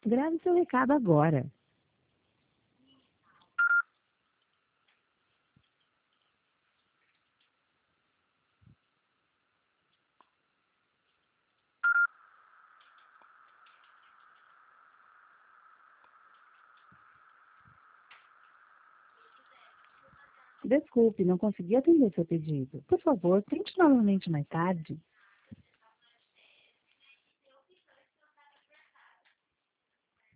Grave seu recado agora. Desculpe, não consegui atender seu pedido. Por favor, tente novamente mais tarde.